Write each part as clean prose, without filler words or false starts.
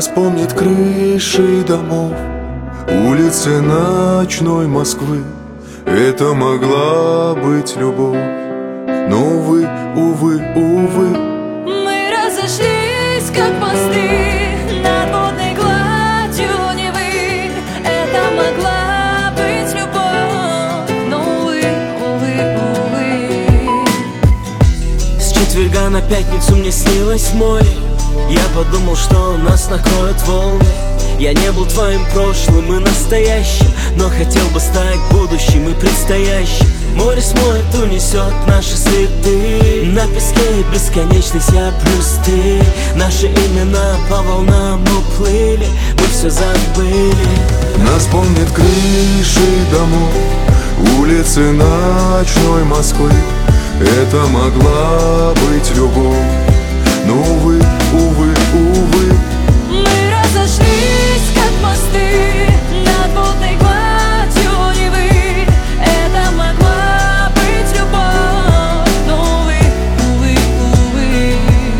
Нас помнят крыши домов, улицы ночной Москвы. Это могла быть любовь, но, увы, увы, увы. Мы разошлись, как мосты над водной гладью Невы. Это могла быть любовь, но, увы, увы, увы. С четверга на пятницу мне снилось море. Я подумал, что нас накроют волны. Я не был твоим прошлым и настоящим, но хотел бы стать будущим и предстоящим. Море смоет, унесет наши следы. На песке бесконечность я плюс ты. Наши имена по волнам уплыли, мы все забыли. Нас помнят крыши домов, улицы ночной Москвы. Это могла быть любовь, но, увы, увы, увы. Мы разошлись, как мосты над водной гладью Невы. Это могла быть любовь, но, увы, увы, увы.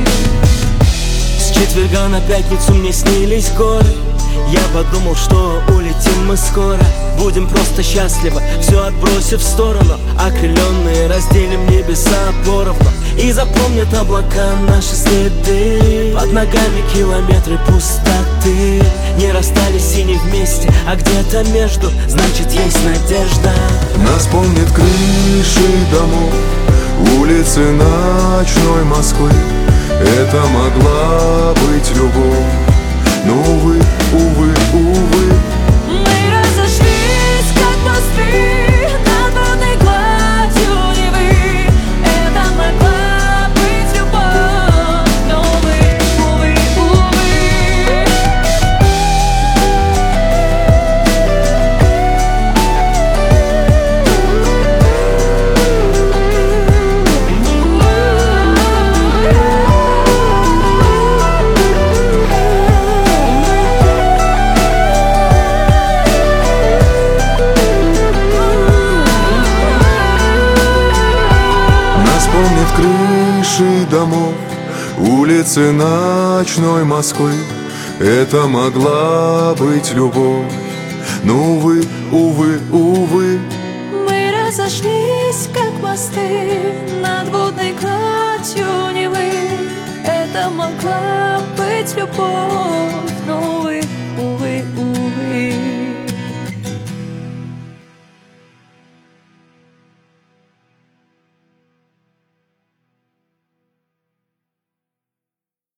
С четверга на пятницу мне снились горы. Я подумал, что улетим мы скоро. Будем просто счастливы, все отбросив в сторону. Окрыленные разделим небеса поровну. И запомнят облака наши следы. Под ногами километры пустоты. Не расстались и не вместе, а где-то между, значит, есть надежда. Нас помнят крыши домов, улицы ночной Москвы. Это могла быть любовь, но, увы, увы, увы. Мы разошлись, как мосты над водной гладью Невы. Это могла быть любовь, но, увы, увы, Помнят крыши домов, улицы ночной Москвы. Это могла быть любовь, но, увы, увы, увы. Мы разошлись, как мосты над водной гладью Невы. Это могла быть любовь, но, увы, увы, увы.